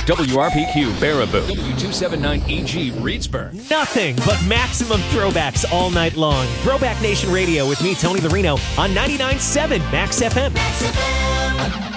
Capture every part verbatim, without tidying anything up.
W R P Q Baraboo, W two seventy-nine E G Reedsburg. Nothing but maximum throwbacks all night long. Throwback Nation Radio with me, Tony the Reno, on ninety-nine point seven Max F M. Max F M.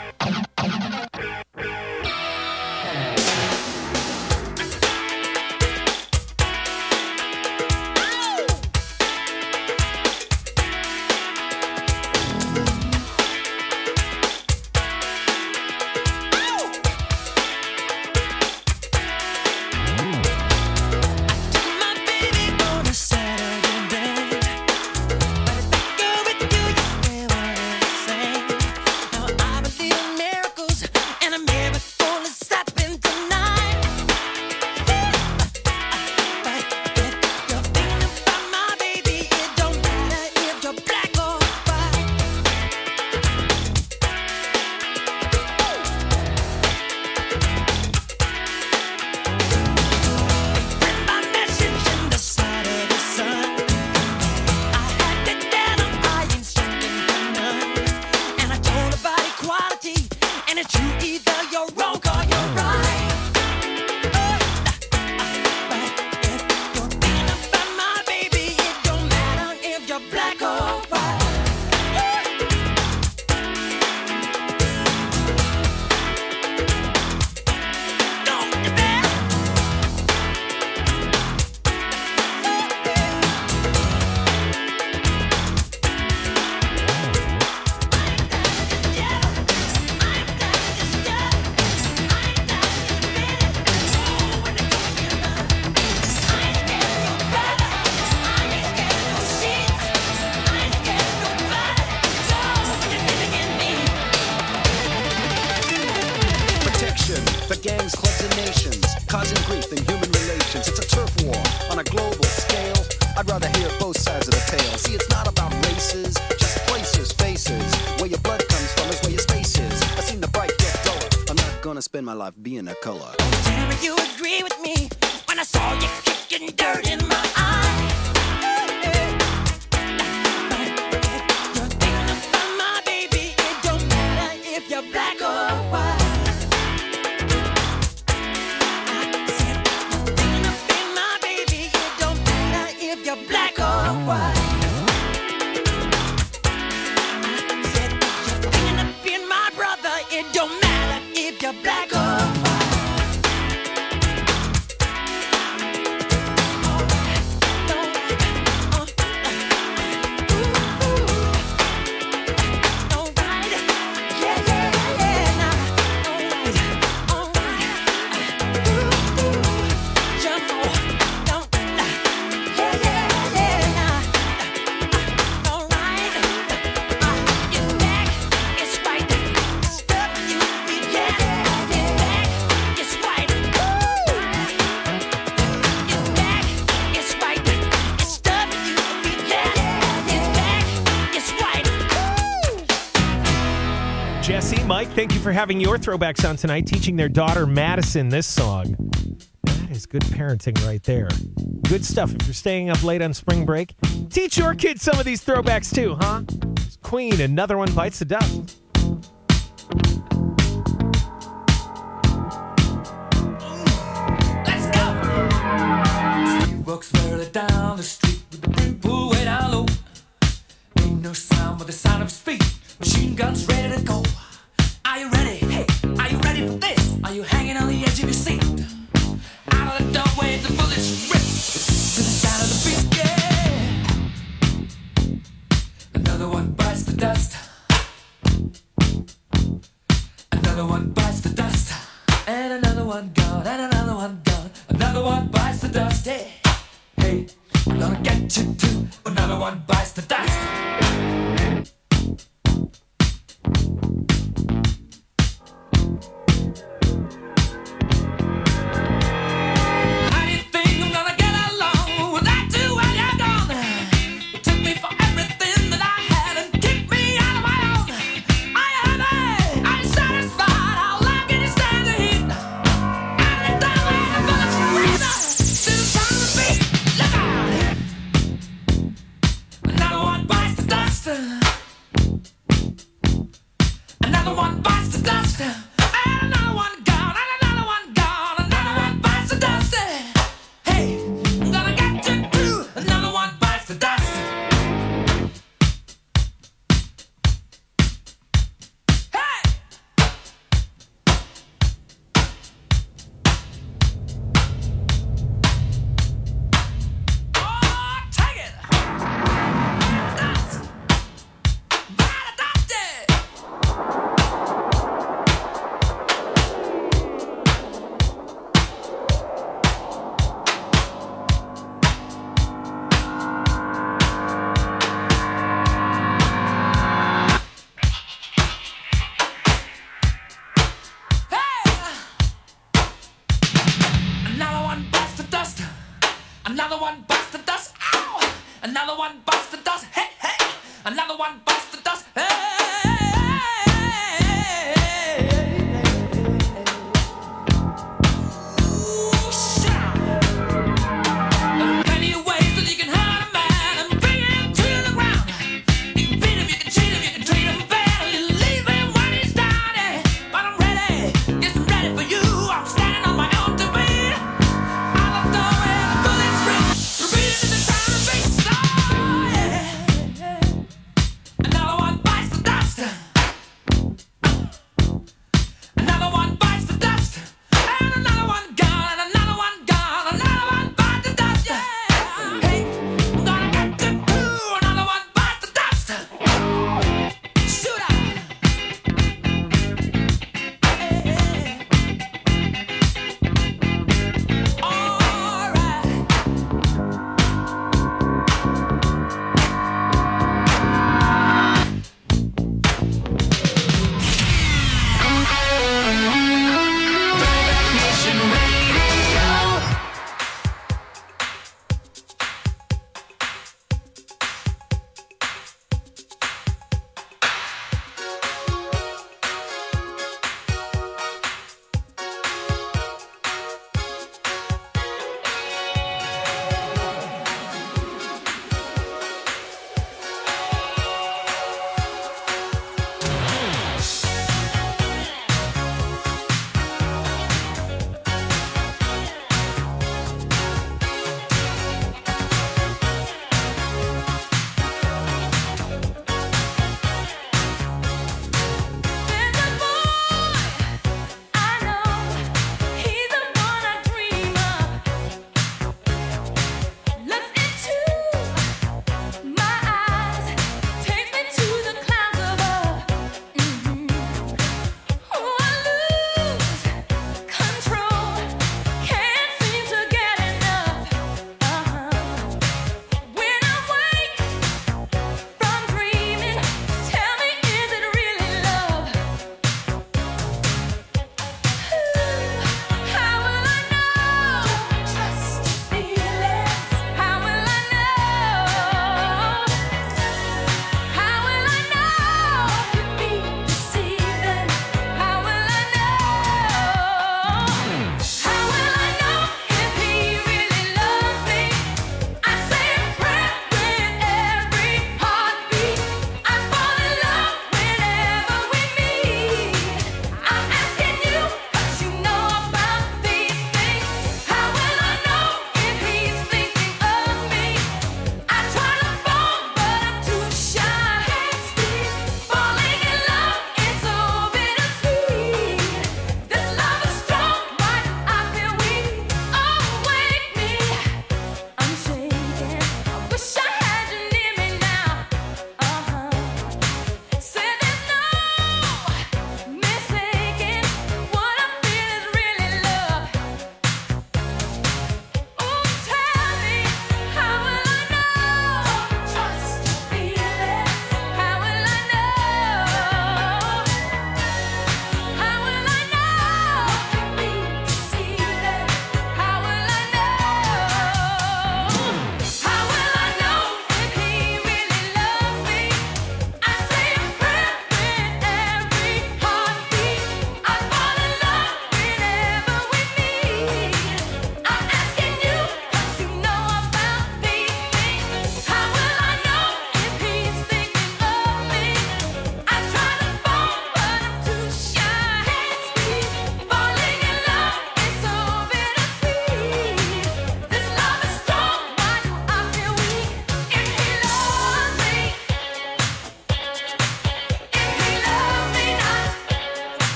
Spend my life being a color. Tell me you agree with me when I saw you kicking dirt in my eye. You're thinking about my baby. It don't matter if you're black or white. I said you're thinking about my baby. It don't matter if you're black or white. I said you're thinking about my brother. It don't matter if you're black or white. Jesse, Mike, thank you for having your throwbacks on tonight, teaching their daughter Madison this song. That is good parenting right there. Good stuff. If you're staying up late on spring break, teach your kids some of these throwbacks too, huh? It's Queen, Another One Bites the Dust. Let's go! He walks further down the street with the brim pulled way down low. Ain't no sound but the sound of his feet. Machine guns ready to go. Are you ready? Hey, are you ready for this? Are you hanging on the edge of your seat? Out of the doorway, the bullets rip to the sound of the beat. Yeah. Another one bites the dust. Another one bites the dust. And another one gone. And another one gone. Another one bites the dust. Hey, hey, I'm gonna get you too. Another one bites the dust. Another one bites the dust. Another one bites the dust. Ow! Another one bites the dust. Hey, hey! Another one bites the dust. Hey! Another one bites the dust.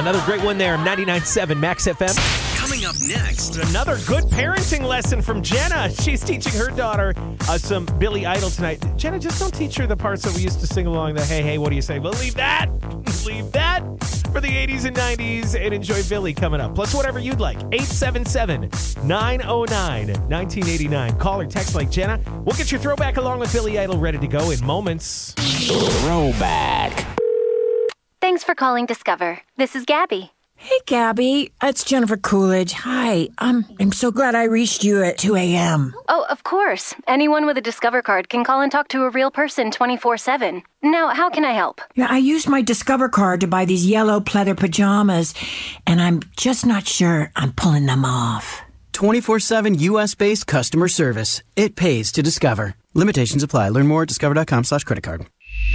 Another great one there, ninety-nine point seven Max F M. Coming up next. Another good parenting lesson from Jenna. She's teaching her daughter uh, some Billy Idol tonight. Jenna, just don't teach her the parts that we used to sing along. The hey, hey, what do you say? Well, leave that. Leave that for the eighties and nineties and enjoy Billy coming up. Plus whatever you'd like. eight seven seven, nine oh nine, nineteen eighty-nine. Call or text like Jenna. We'll get your throwback along with Billy Idol ready to go in moments. Throwback. Thanks for calling Discover. This is Gabby. Hey, Gabby. It's Jennifer Coolidge. Hi. Um, I'm so glad I reached you at two a.m. Oh, of course. Anyone with a Discover card can call and talk to a real person twenty-four seven. Now, how can I help? Yeah, I used my Discover card to buy these yellow pleather pajamas, and I'm just not sure I'm pulling them off. twenty-four seven U S-based customer service. It pays to Discover. Limitations apply. Learn more at discover.com slash credit card.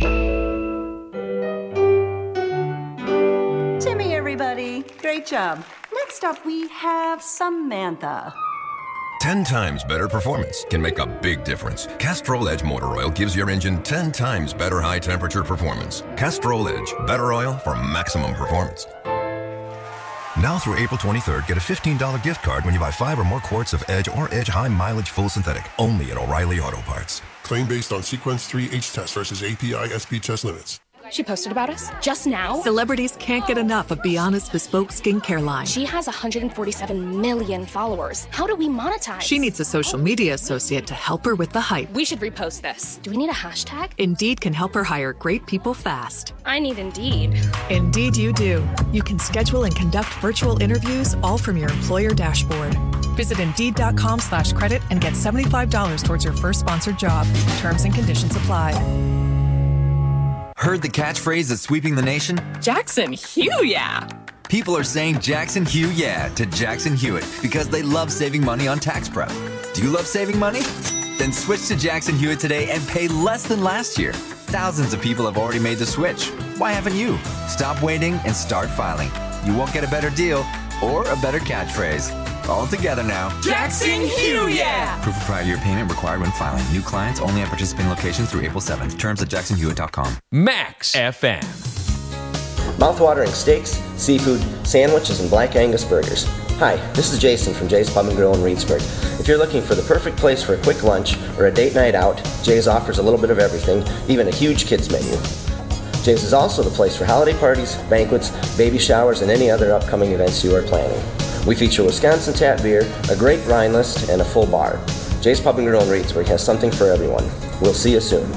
Timmy, everybody. Great job. Next up, we have Samantha. ten times better performance can make a big difference. Castrol Edge Motor Oil gives your engine ten times better high-temperature performance. Castrol Edge, better oil for maximum performance. Now through April twenty-third, get a fifteen dollars gift card when you buy five or more quarts of Edge or Edge High Mileage Full Synthetic, only at O'Reilly Auto Parts. Claim based on Sequence three H test versus A P I S P test limits. She posted about us just now. Celebrities can't get enough of Be Honest Bespoke skincare line. She has one hundred forty-seven million followers. How do we monetize? She needs a social media associate to help her with the hype. We should repost this. Do we need a hashtag? Indeed can help her hire great people fast. I need Indeed. Indeed you do. You can schedule and conduct virtual interviews all from your employer dashboard. Visit Indeed.com slash credit and get seventy-five dollars towards your first sponsored job. Terms and conditions apply. Heard the catchphrase that's sweeping the nation? Jackson Hugh, yeah. People are saying Jackson Hugh, yeah, to Jackson Hewitt because they love saving money on tax prep. Do you love saving money? Then switch to Jackson Hewitt today and pay less than last year. Thousands of people have already made the switch. Why haven't you? Stop waiting and start filing. You won't get a better deal or a better catchphrase. All together now. Jackson Hugh, yeah! Proof of prior year payment required when filing. New clients only at participating locations through April seventh. Terms at jackson hewitt dot com. Max F M. Mouth-watering steaks, seafood, sandwiches, and Black Angus burgers. Hi, this is Jason from Jay's Pub and Grill in Reedsburg. If you're looking for the perfect place for a quick lunch or a date night out, Jay's offers a little bit of everything, even a huge kids menu. Jay's is also the place for holiday parties, banquets, baby showers, and any other upcoming events you are planning. We feature Wisconsin tap beer, a great wine list, and a full bar. Jay's Pub and Grill in Reedsburg has something for everyone. We'll see you soon.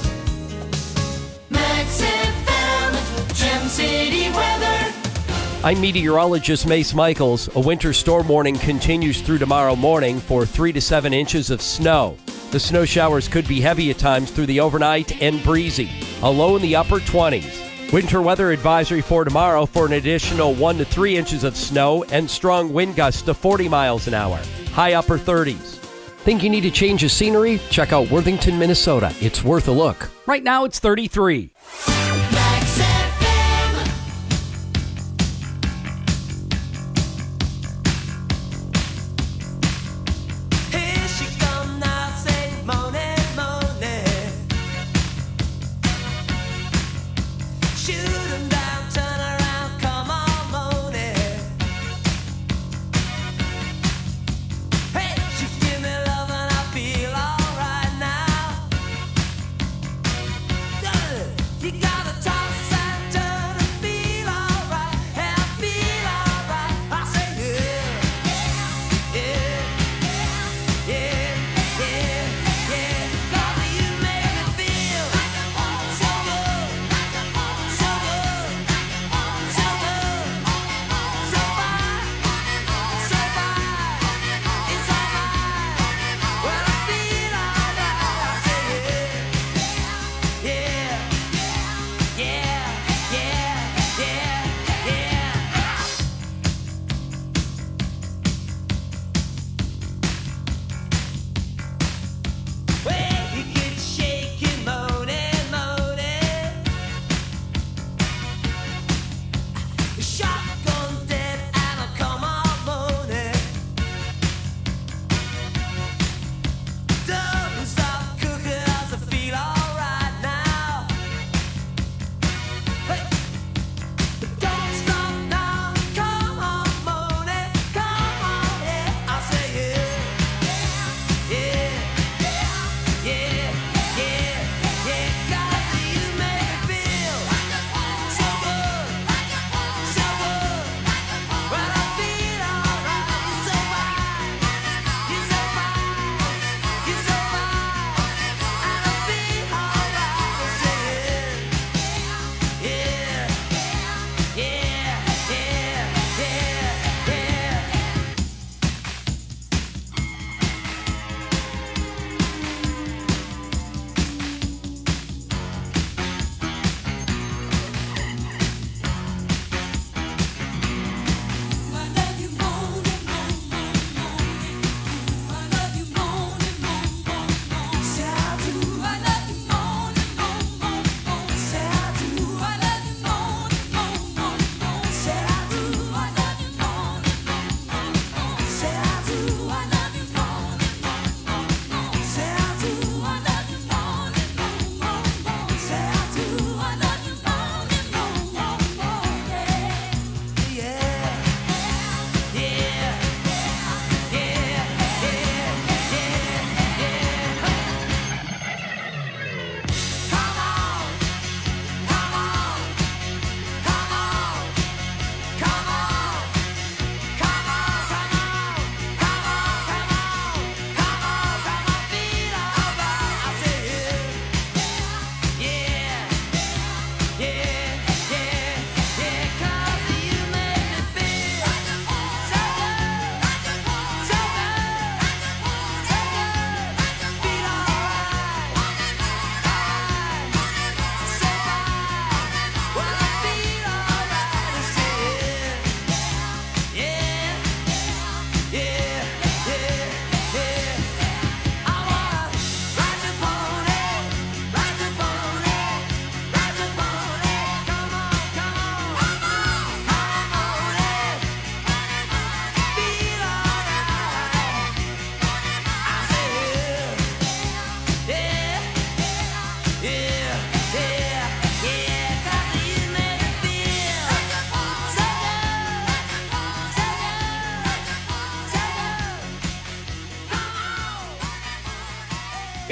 Max F M, Gem City weather. I'm meteorologist Mace Michaels. A winter storm warning continues through tomorrow morning for three to seven inches of snow. The snow showers could be heavy at times through the overnight and breezy. A low in the upper twenties. Winter weather advisory for tomorrow for an additional one to three inches of snow and strong wind gusts to forty miles an hour. High upper thirties. Think you need a change of scenery? Check out Worthington, Minnesota. It's worth a look. Right now it's thirty-three. Max F M. Here she come now, say moaning, moaning. Shoot 'em down, turn around, come on, moaning. Hey, she give me love and I feel alright now. You got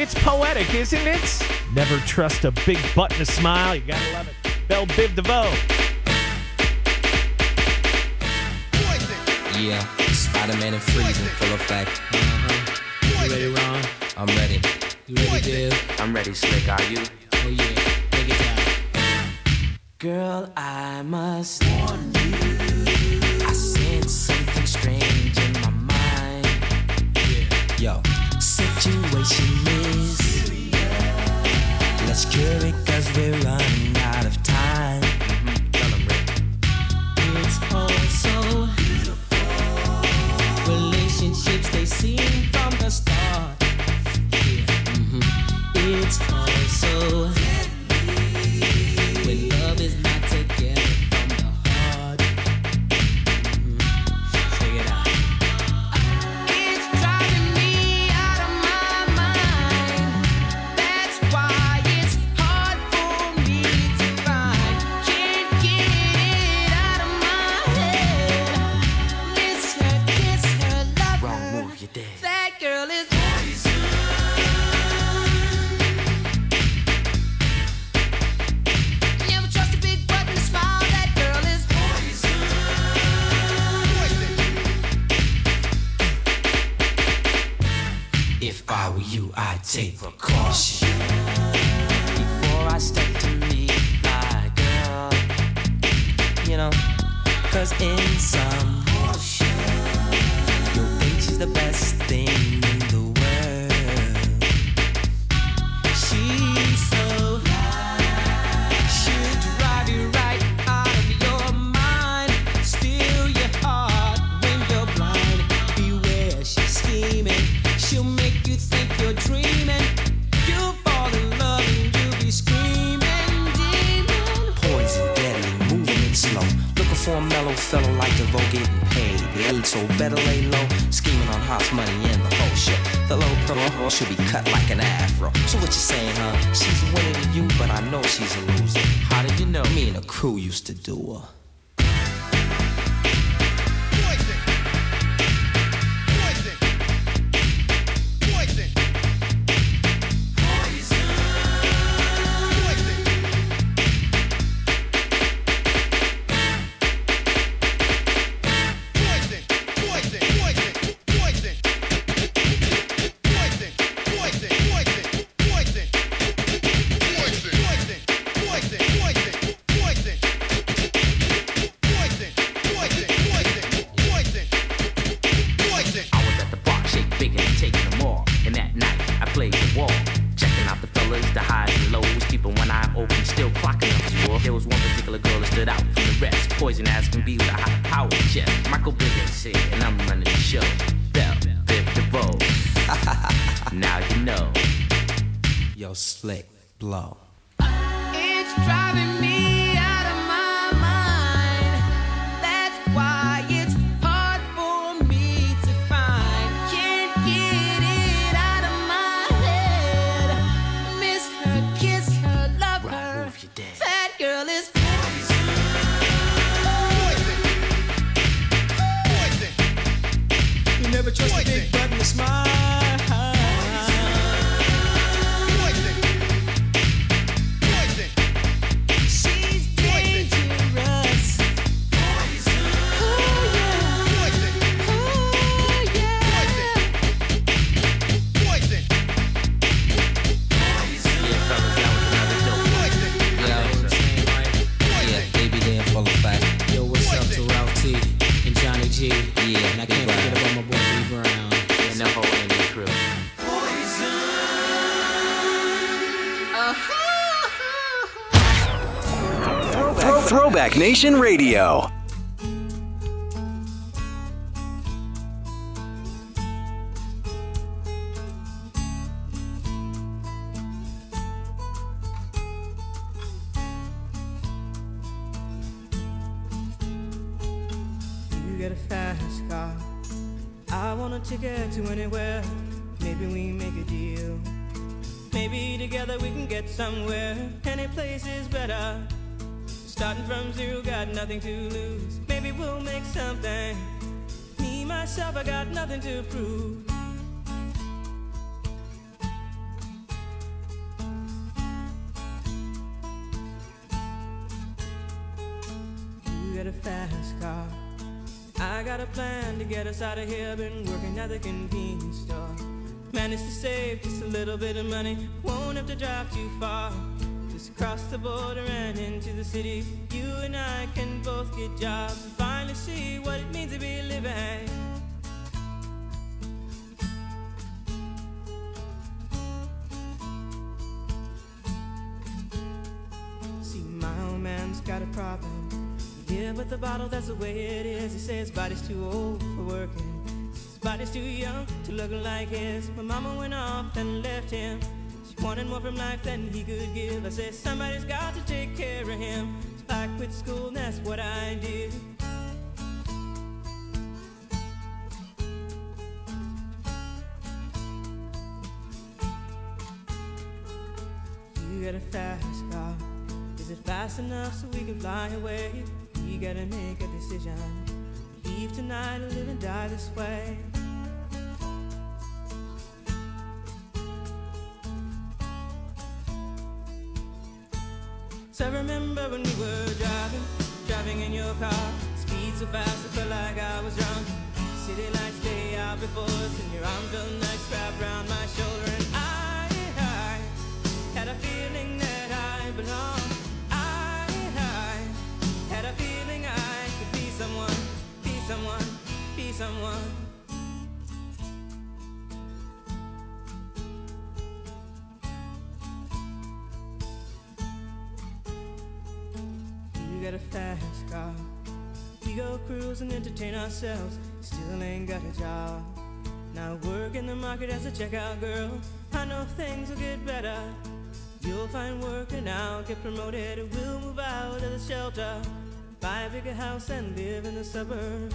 It's poetic, isn't it? Never trust a big butt and a smile. You gotta love it. Belle Biv DeVoe. Yeah, Spider-Man and Freeze in full effect. Uh-huh. You ready, Ron? I'm ready. You ready, Dave? I'm ready, Slick. Are you? Oh, yeah. Take it down. Girl, I must warn you. I sense something strange in my mind. Yeah. Yo. Situation is serious. Let's cure it, cause we're running out of time. Mm-hmm. Tell 'em, Rick. It's all so beautiful. Relationships, they seem from the start. Yeah. Mm-hmm. It's all so deadly. When love is not together from the heart. Mm-hmm. Check it out. It's driving me out of my mind. That's why it's hard for me to find. Can't get it out of my head. Miss her, kiss her, love her. Wrong move, you're dead. That girl is poison. Never trust a big butt and a smile. That girl is poison. If I were you, I'd take precaution before I step to meet my girl. You know, cause in some motion, you'll think she's the best thing in the world. She's so high, she'll drive you right out of your mind. Steal your heart when you're blind. Beware, she's scheming. She'll make you think you're dreaming. You'll fall in love and you'll be screaming, demon. Poison, deadly, moving it slow. Looking for a mellow fellow like DeVoe getting paid. They ain't so better lay low. Scheming on hot money in the whole shit. The low pro should be cut like an afro. So what you saying, huh? She's winning to you, but I know she's a loser. How did you know? Me and the crew used to do her. Slick blow. It's driving me out of my mind. That's why it's hard for me to find. Can't get it out of my head. Miss her, kiss her, love her. That girl is poison. Poison. You never trust a big butt and a smile. Yeah, and I can't forget about my boy B Brown and the whole Indian crew. Poison. Throwback Nation Radio. Get a fast car. I want a ticket to anywhere. Maybe we make a deal. Maybe together we can get somewhere. Any place is better. Starting from zero, got nothing to lose. Maybe we'll make something. Me, myself, I got nothing to prove. a fast car. I got a plan to get us out of here. Been working at the convenience store. Managed to save just a little bit of money. Won't have to drive too far. Just cross the border and into the city. You and I can both get jobs and finally see what it means to be living. See, my old man's got a problem. Yeah, but the bottle, that's the way it is. He says his body's too old for working. His body's too young to look like his. My mama went off and left him. She wanted more from life than he could give. I said, somebody's got to take care of him. So I quit school and that's what I did. You got a fast car. Is it fast enough so we can fly away? We gotta make a decision. Leave tonight or live and die this way. So I remember when we were driving, driving in your car. Speed so fast I felt like I was drunk. City lights lay out before us, and your arm felt nice wrapped around my shoulder. And I, I had a feeling that I belonged. Someone, be someone, be someone. You got a fast car. We go cruise and entertain ourselves. Still ain't got a job. Now work in the market as a checkout girl. I know things will get better. You'll find work and I'll get promoted. And we'll move out of the shelter. Buy a bigger house and live in the suburbs.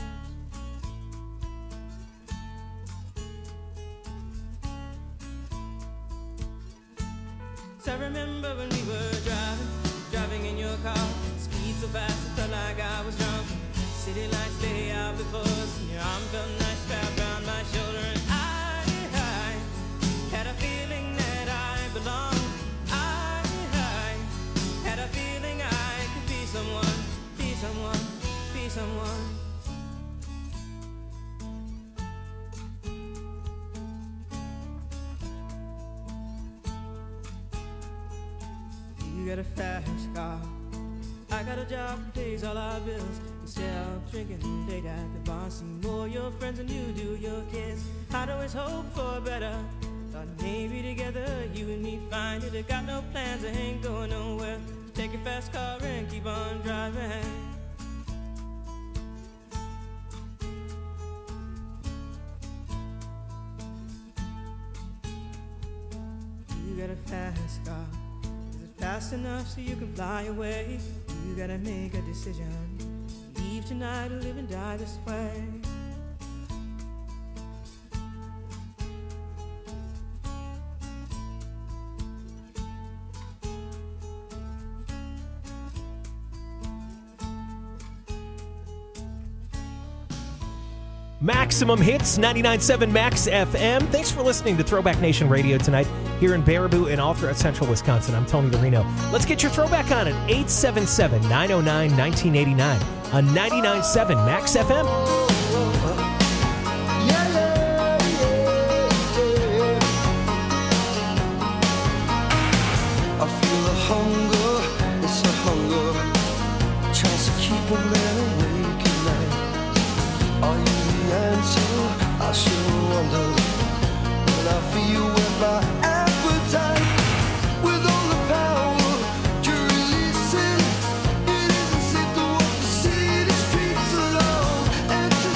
So I remember when we were driving, driving in your car. Speed so fast it felt like I was drunk. City lights lay out before us, and your arm felt nice wrapped around my shoulder. And I, I had a feeling that I belonged. I, I had a feeling I could be someone. Someone, be someone. You got a fast car. I got a job that pays all our bills. Instead of drinking late at the bar, see more your friends than you do your kids. I'd always hope for better. Thought maybe together you and me find it. I got no plans, I ain't going nowhere. Take your fast car and keep on driving. You got a fast car. Is it fast enough so you can fly away? You gotta make a decision. Leave tonight or live and die this way. Maximum Hits, ninety-nine point seven Max F M. Thanks for listening to Throwback Nation Radio tonight here in Baraboo and all throughout central Wisconsin. I'm Tony Garino. Let's get your throwback on at eight seven seven, nine oh nine, one nine eight nine on ninety-nine point seven Max F M. I feel a hunger, it's a hunger, tries to keep a man awake at night. Are you the answer? I sure wonder. When I feel with my appetite, with all the power to release it, it isn't safe to walk the city streets alone and to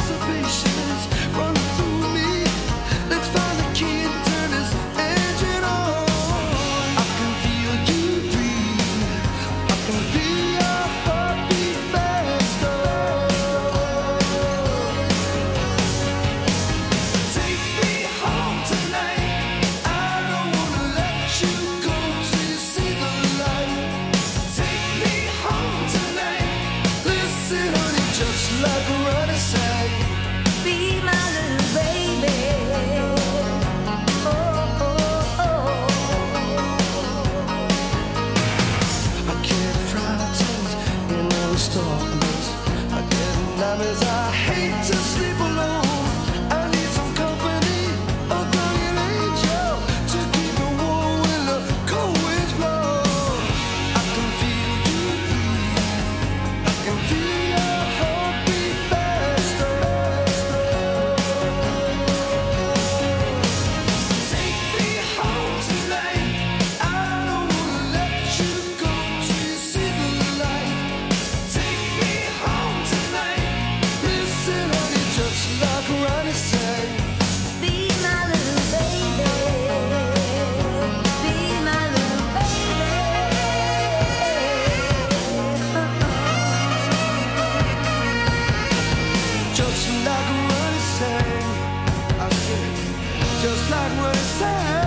just like what it says.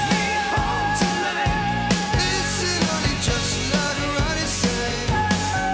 Just like Ronnie said.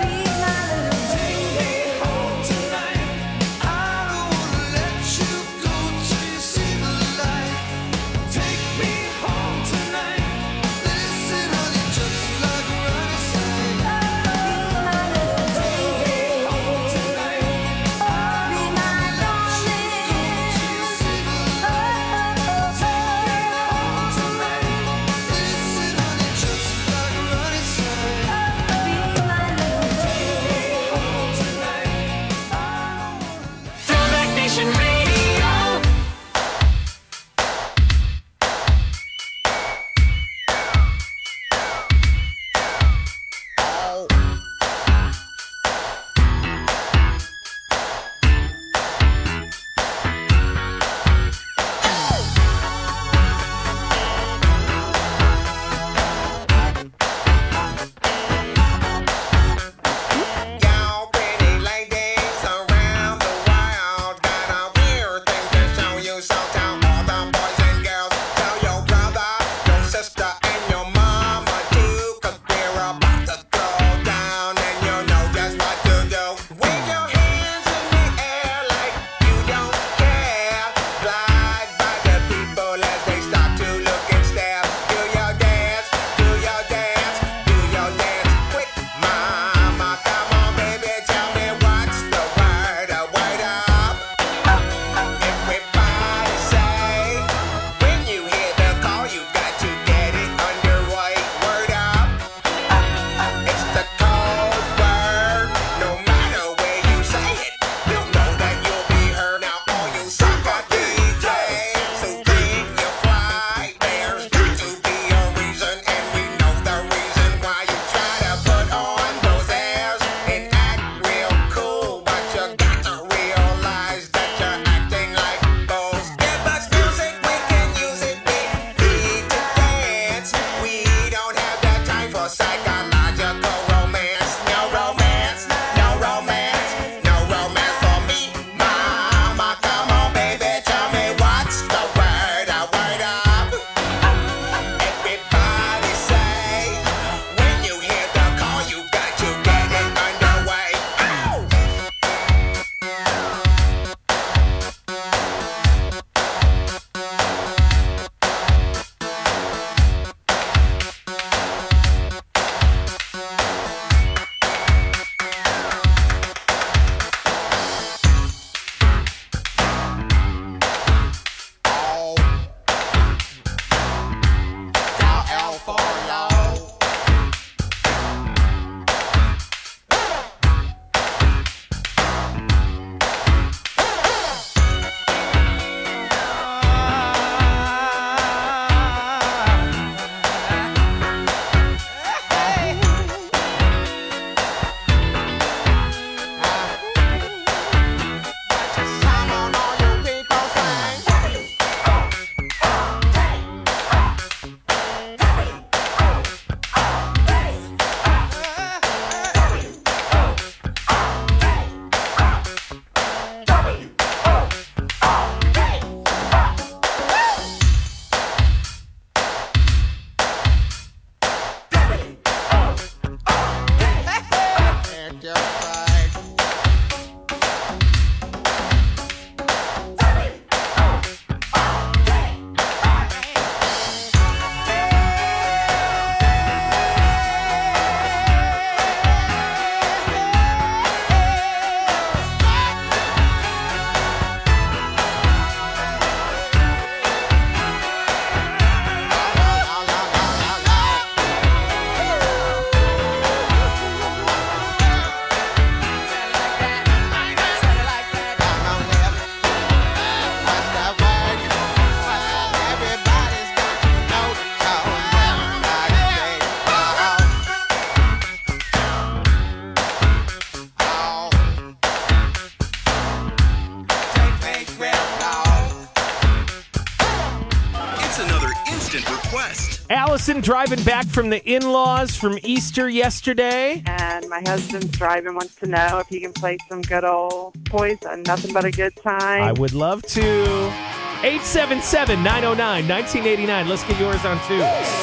Allison driving back from the in-laws from Easter yesterday. And my husband's driving, wants to know if he can play some good old Poison. Nothing but a good time. I would love to. eight seven seven, nine oh nine, nineteen eighty-nine. Let's get yours on too.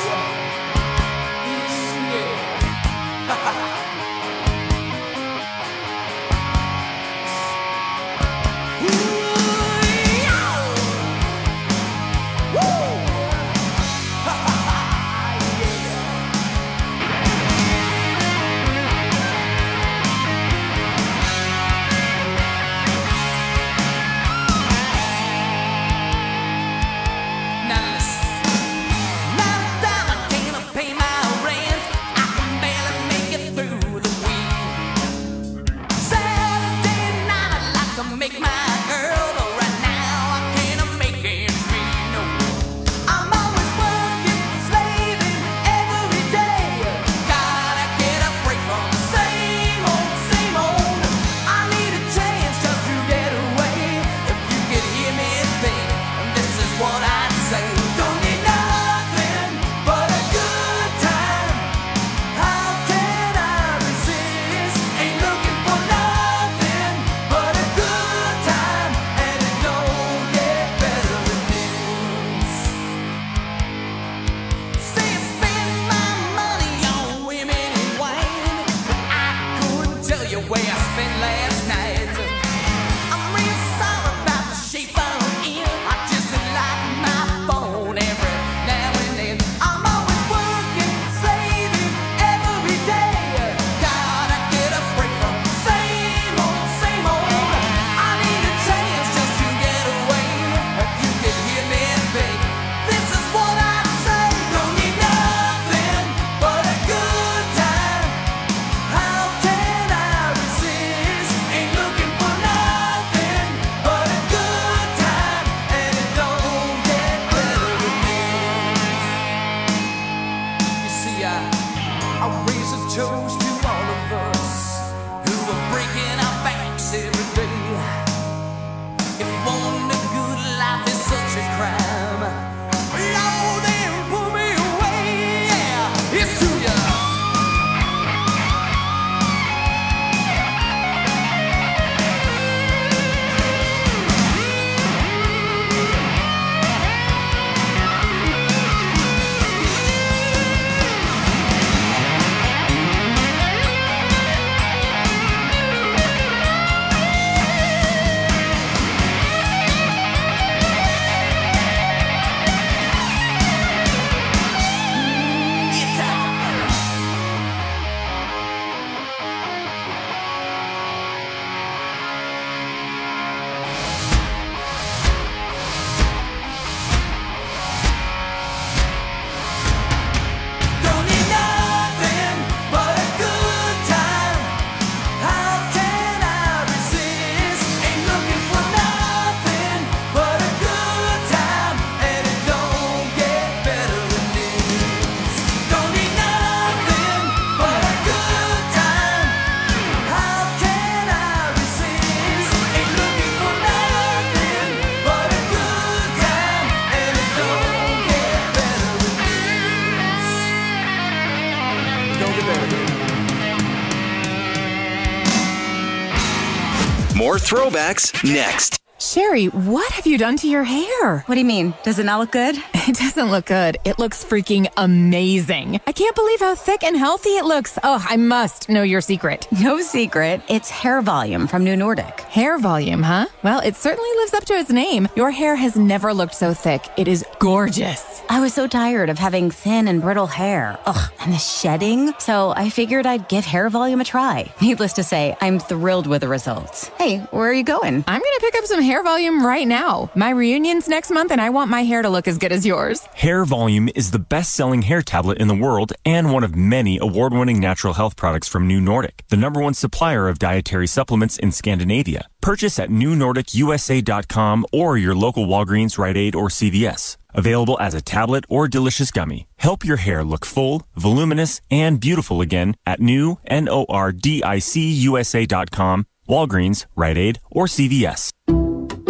More throwbacks next. Sherry, what have you done to your hair? What do you mean? Does it not look good? It doesn't look good. It looks freaking amazing. I can't believe how thick and healthy it looks. Oh, I must know your secret. No secret. It's Hair Volume from New Nordic. Hair Volume, huh? Well, it certainly lives up to its name. Your hair has never looked so thick. It is gorgeous. I was so tired of having thin and brittle hair. Ugh, and the shedding. So I figured I'd give Hair Volume a try. Needless to say, I'm thrilled with the results. Hey, where are you going? I'm going to pick up some Hair Volume right now. My reunion's next month and I want my hair to look as good as yours. Hair Volume is the best-selling hair tablet in the world and one of many award-winning natural health products from New Nordic, the number one supplier of dietary supplements in Scandinavia. Purchase at new nordic u s a dot com or your local Walgreens, Rite Aid, or C V S. Available as a tablet or delicious gummy. Help your hair look full, voluminous, and beautiful again at new nordic u s a dot com, Walgreens, Rite Aid, or C V S.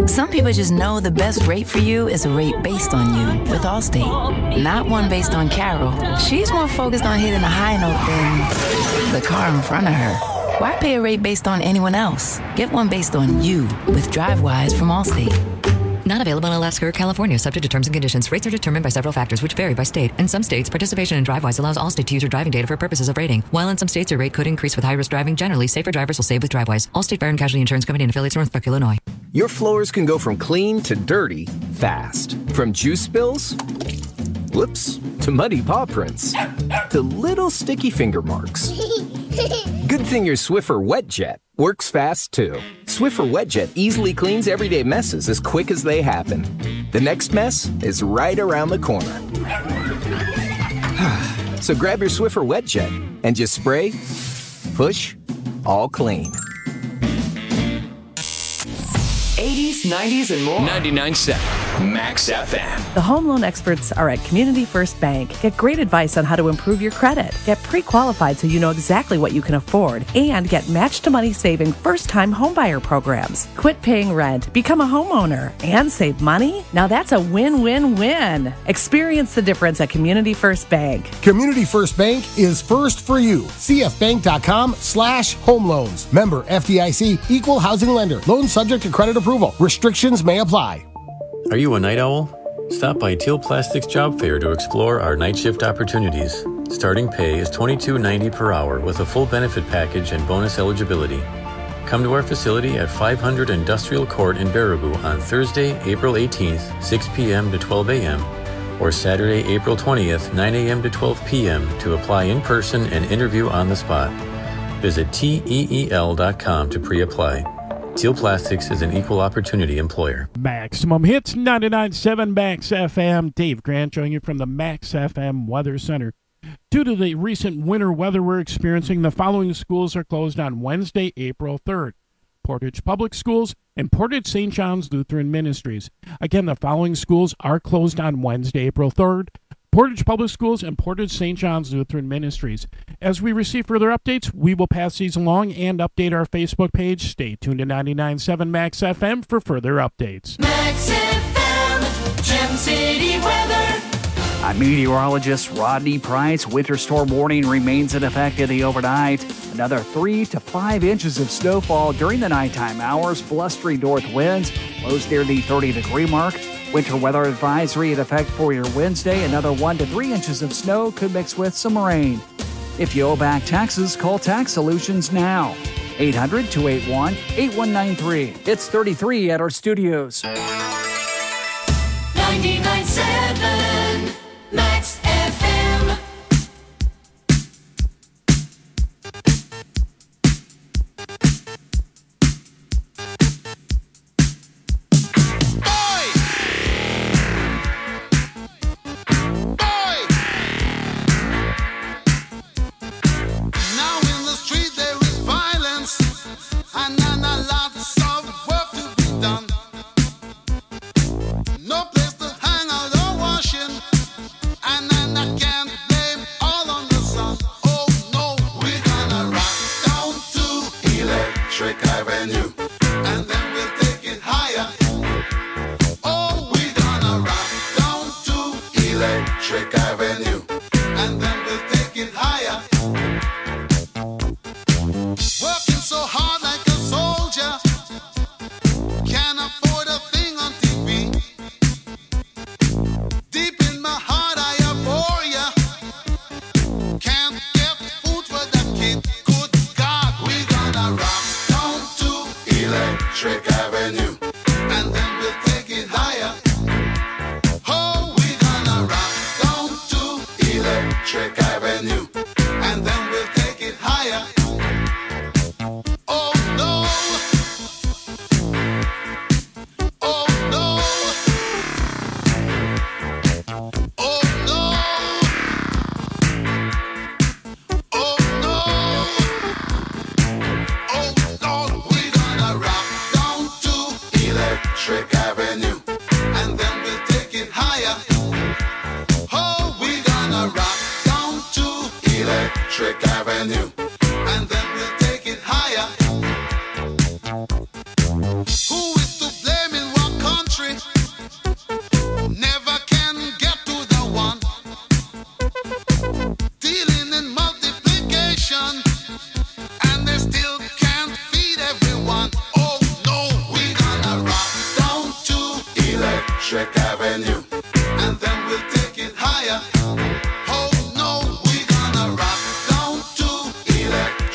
Some people just know the best rate for you is a rate based on you with Allstate, not one based on Carol. She's more focused on hitting a high note than the car in front of her. Why pay a rate based on anyone else? Get one based on you with DriveWise from Allstate. Not available in Alaska or California, subject to terms and conditions. Rates are determined by several factors, which vary by state. In some states, participation in DriveWise allows Allstate to use your driving data for purposes of rating. While in some states, your rate could increase with high-risk driving. Generally, safer drivers will save with DriveWise. Allstate Fire and Casualty Insurance Company and affiliates, Northbrook, Illinois. Your floors can go from clean to dirty fast. From juice spills, whoops, to muddy paw prints, to little sticky finger marks. Good thing your Swiffer WetJet works fast, too. Swiffer WetJet easily cleans everyday messes as quick as they happen. The next mess is right around the corner. So grab your Swiffer WetJet and just spray, push, all clean. eighties, nineties, and more. ninety-nine point seven Max F M. The home loan experts are at Community First Bank. Get great advice on how to improve your credit. Get pre-qualified so you know exactly what you can afford. And get match-to-money saving first-time homebuyer programs. Quit paying rent, become a homeowner, and save money? Now that's a win-win-win. Experience the difference at Community First Bank. Community First Bank is first for you. cfbank.com slash home loans. Member F D I C, equal housing lender. Loan subject to credit approval. Restrictions may apply. Are you a night owl? Stop by Teal Plastics Job Fair to explore our night shift opportunities. Starting pay is twenty-two dollars and ninety cents per hour with a full benefit package and bonus eligibility. Come to our facility at five hundred Industrial Court in Baraboo on Thursday, April eighteenth, six p.m. to twelve a.m. or Saturday, April twentieth, nine a.m. to twelve p.m. to apply in person and interview on the spot. Visit T E E L dot com to pre-apply. Teal Plastics is an equal opportunity employer. Maximum Hits, ninety-nine point seven Max F M. Dave Grant joining you from the Max F M Weather Center. Due to the recent winter weather we're experiencing, the following schools are closed on Wednesday, April third. Portage Public Schools and Portage Saint John's Lutheran Ministries. Again, the following schools are closed on Wednesday, April third. Portage Public Schools and Portage Saint John's Lutheran Ministries. As we receive further updates, we will pass these along and update our Facebook page. Stay tuned to ninety-nine point seven Max F M for further updates. Max F M, Gem City weather. I'm meteorologist Rodney Price. Winter storm warning remains in effect in the overnight. Another three to five inches of snowfall during the nighttime hours. Blustery north winds, lows near the thirty degree mark. Winter weather advisory in effect for your Wednesday. Another one to three inches of snow could mix with some rain. If you owe back taxes, call Tax Solutions now. eight hundred, two eight one, eight one nine three. It's thirty-three at our studios. ninety-nine point seven Max F M.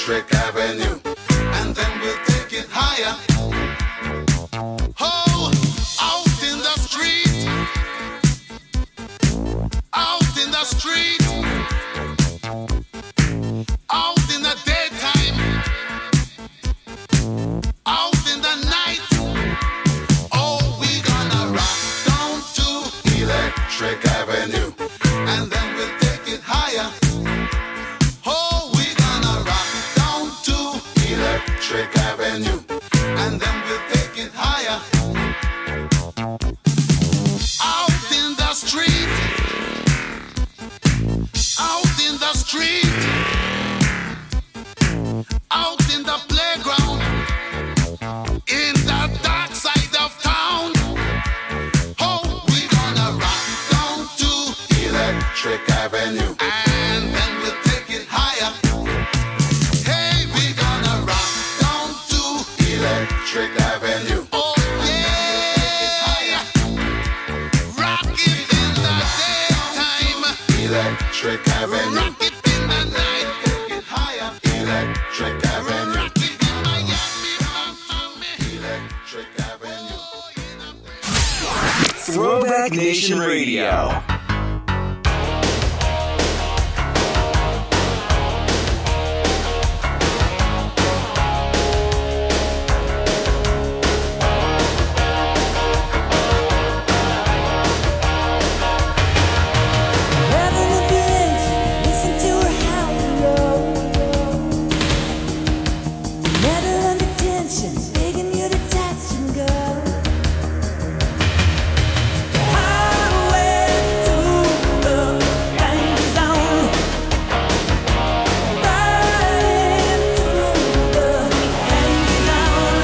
Electric Avenue. And then we'll take it higher. Oh, out in the street. Out in the street. Out in the daytime. Out in the night. Oh, we gonna rock down to Electric Avenue. And then we'll take it higher. Oh, we gonna rock down to Electric Avenue. And then we'll take it higher. Out in the street. Out in the street. Out in the playground. In the dark side of town. Oh, we gonna rock down to Electric Avenue. And then we'll take it higher. Hey, we gonna rock down to Electric Avenue. Oh, yeah. Rock it in the daytime. Electric Avenue. Rock it in the night. Take it higher. Electric Avenue. Rock it in Miami, Miami. Electric Avenue. Throwback Nation Radio. Listen to her howl and roll. Metal under tension, begging you to touch and go. Highway to the danger zone. Riding through the danger zone.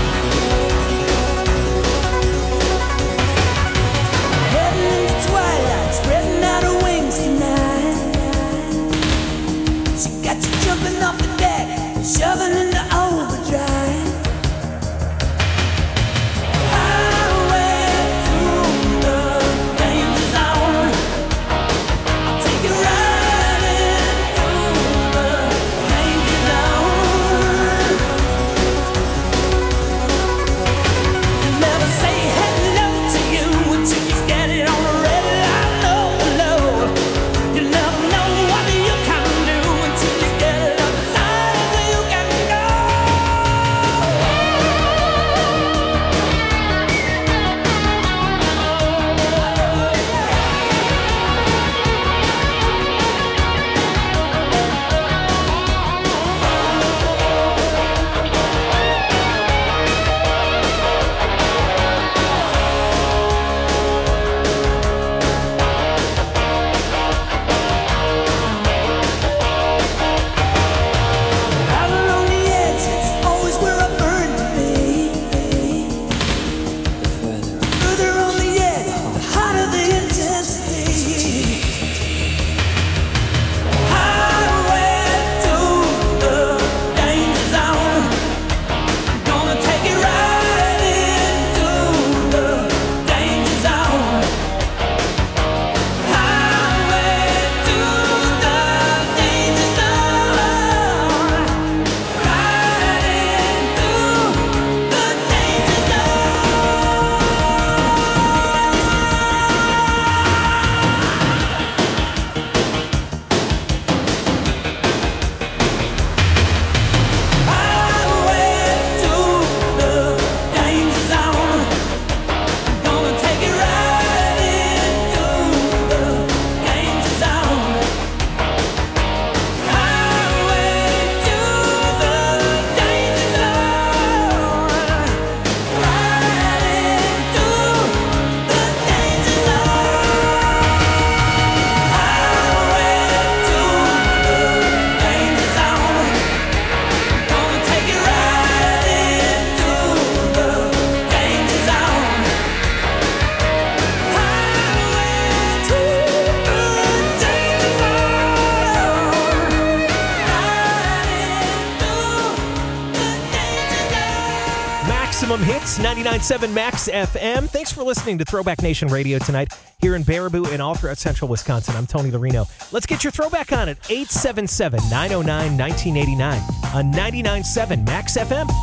Heading into twilight, spreading out her wings tonight. She got you jumping off the deck, shoving into overdrive. Highway through the danger zone. I'll take you riding through the danger zone. Never say hello to you until you get it on the red line, low, low. You never know what you can do until you get it up high, you can go. Maximum Hits, ninety-nine point seven Max F M. Thanks for listening to Throwback Nation Radio tonight here in Baraboo and all throughout central Wisconsin. I'm Tony Lorino. Let's get your throwback on at eight seven seven, nine oh nine, nineteen eighty-nine on ninety-nine point seven Max F M.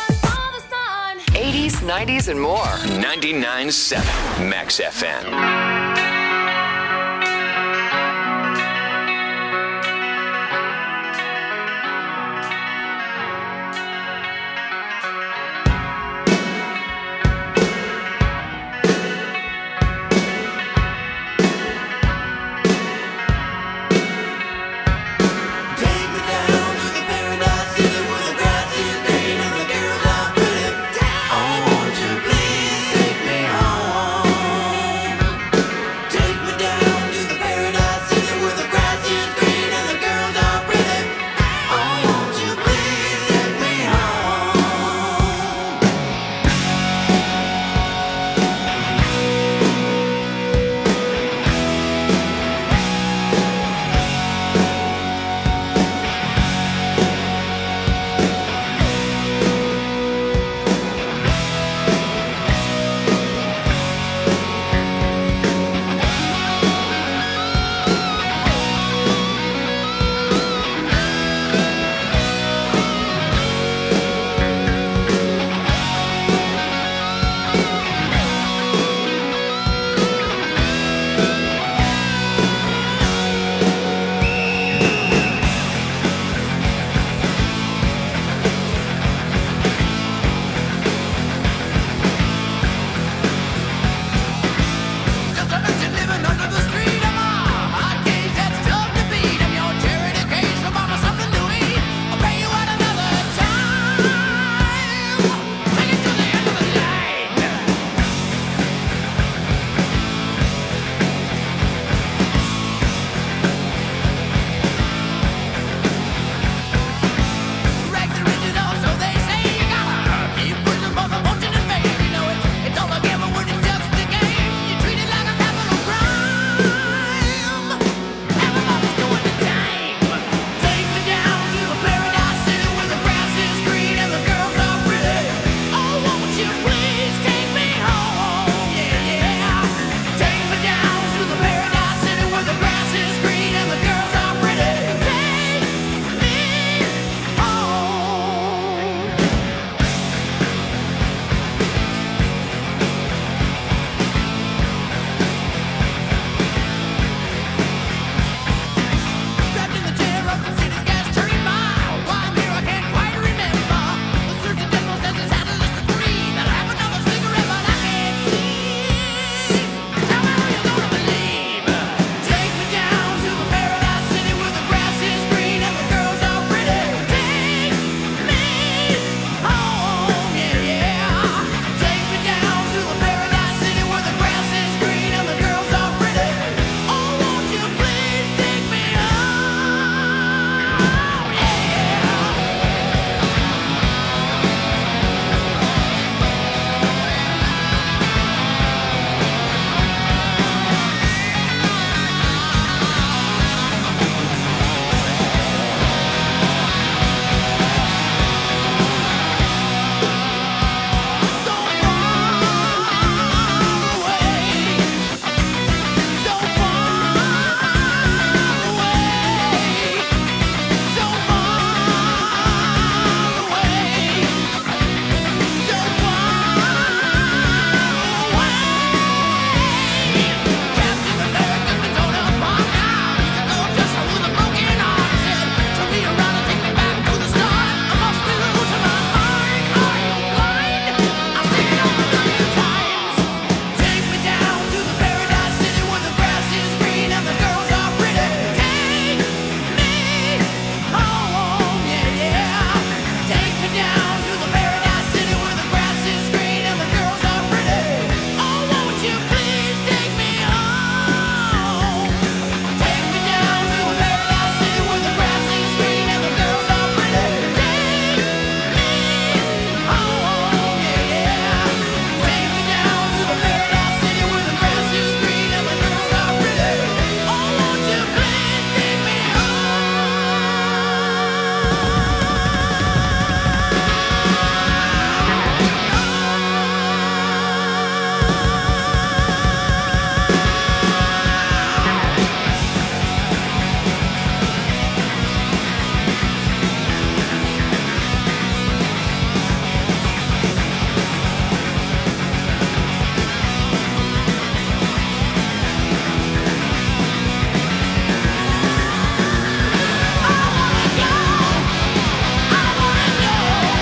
nineties and more. ninety-nine point seven Max F M.